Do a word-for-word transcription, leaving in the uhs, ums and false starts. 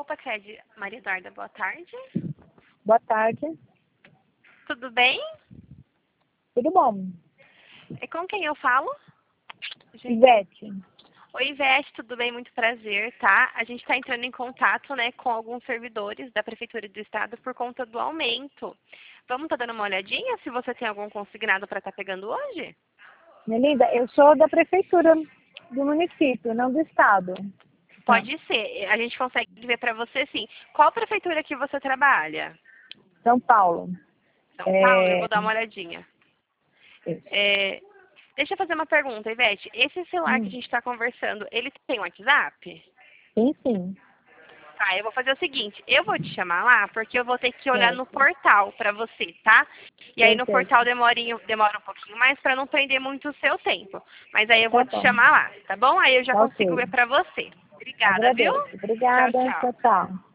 Cred, Maria Eduarda, boa tarde. Boa tarde. Tudo bem? Tudo bom? E com quem eu falo? Ivete. Oi, Ivete, tudo bem? Muito prazer, tá? A gente está entrando em contato, né, com alguns servidores da Prefeitura do Estado por conta do aumento. Vamos estar tá dando uma olhadinha se você tem algum consignado para estar tá pegando hoje? Minha linda, eu sou da Prefeitura do município, não do Estado. Pode ah. ser. A gente consegue ver para você, sim. Qual prefeitura que você trabalha? São Paulo. São Paulo? É... Eu vou dar uma olhadinha. Isso. É... Deixa eu fazer uma pergunta, Ivete. Esse celular hum. que a gente está conversando, ele tem WhatsApp? Sim, sim. Tá, eu vou fazer o seguinte, eu vou te chamar lá, porque eu vou ter que olhar certo. no portal pra você, tá? E aí no certo. portal demora, demora um pouquinho mais pra não prender muito o seu tempo. Mas aí eu vou tá te bom. chamar lá, tá bom? Aí eu já tá consigo okay. ver pra você. Obrigada, Agradeço. viu? Obrigada. Tchau, tchau. Tchau, tchau.